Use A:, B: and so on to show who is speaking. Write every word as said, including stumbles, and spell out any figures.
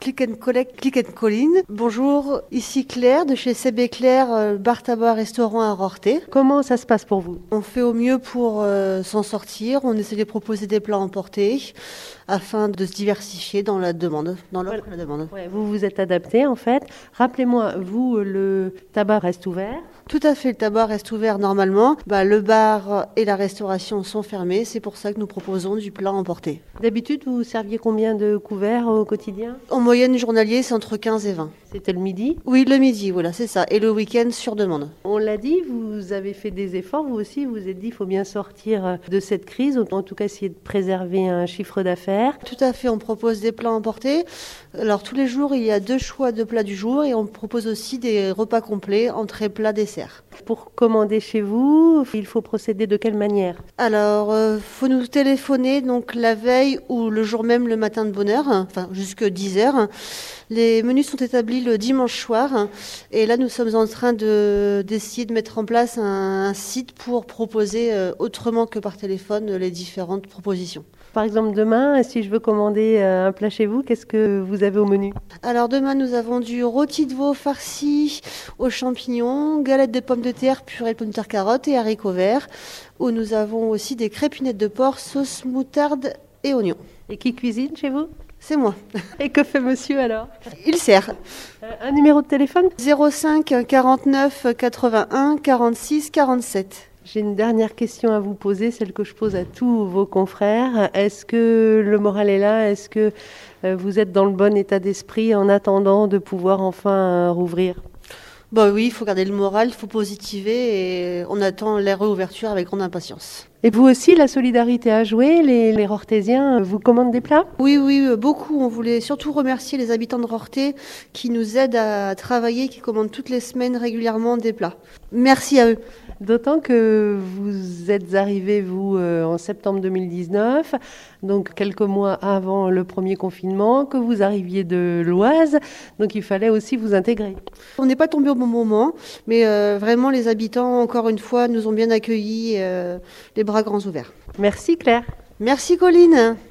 A: Click and Collect, Click and Collin. Bonjour, ici Claire de chez C B Claire, euh, bar tabac restaurant à Rorthais.
B: Comment ça se passe pour vous?
A: On fait au mieux pour euh, s'en sortir. On essaie de proposer des plats emportés afin de se diversifier dans la demande, dans l'offre et la demande.
B: Ouais, vous vous êtes adapté en fait. Rappelez-moi, vous, le tabac reste ouvert?
A: Tout à fait, le tabac reste ouvert normalement. Bah, le bar et la restauration sont fermés. C'est pour ça que nous proposons du plat emporté.
B: D'habitude, vous serviez combien de couverts au quotidien?
A: En moyenne journalier, c'est entre quinze et vingt.
B: C'était le midi?
A: Oui, le midi, voilà, c'est ça. Et le week-end sur demande.
B: On l'a dit, vous avez fait des efforts, vous aussi, vous vous êtes dit il faut bien sortir de cette crise, en tout cas essayer de préserver un chiffre d'affaires.
A: Tout à fait, on propose des plats emportés. Alors tous les jours, il y a deux choix de plats du jour et on propose aussi des repas complets, entrée, plat, dessert.
B: Pour commander chez vous, il faut procéder de quelle manière?
A: Alors, euh, faut nous téléphoner donc la veille ou le jour même, le matin de bonne heure, enfin jusque dix heures. Les menus sont établis le dimanche soir et là nous sommes en train de, d'essayer de mettre en place un, un site pour proposer euh, autrement que par téléphone les différentes propositions.
B: Par exemple, demain, si je veux commander un plat chez vous, qu'est-ce que vous avez au menu?
A: Alors demain, nous avons du rôti de veau farci aux champignons, galettes de pommes de terre, purée de pommes de terre carottes et haricots verts, où nous avons aussi des crêpinettes de porc, sauce moutarde et oignons.
B: Et qui cuisine chez vous?
A: C'est moi.
B: Et que fait monsieur alors?
A: Il sert.
B: Un numéro de téléphone?
A: zéro cinq quarante-neuf quatre-vingt-un quarante-six quarante-sept.
B: J'ai une dernière question à vous poser, celle que je pose à tous vos confrères. Est-ce que le moral est là? Est-ce que vous êtes dans le bon état d'esprit en attendant de pouvoir enfin rouvrir?
A: Bah oui, il faut garder le moral, il faut positiver et on attend la réouverture avec grande impatience.
B: Et vous aussi, la solidarité a joué? Les, les Rorthésiens vous commandent des plats?
A: Oui, oui, beaucoup. On voulait surtout remercier les habitants de Rorthais qui nous aident à travailler, qui commandent toutes les semaines régulièrement des plats. Merci à eux.
B: D'autant que vous êtes arrivé, vous, euh, en septembre deux mille dix-neuf, donc quelques mois avant le premier confinement, que vous arriviez de l'Oise, donc il fallait aussi vous intégrer.
A: On n'est pas tombé au bon moment, mais euh, vraiment les habitants, encore une fois, nous ont bien accueillis, euh, les bras grands ouverts.
B: Merci Claire.
A: Merci Colline.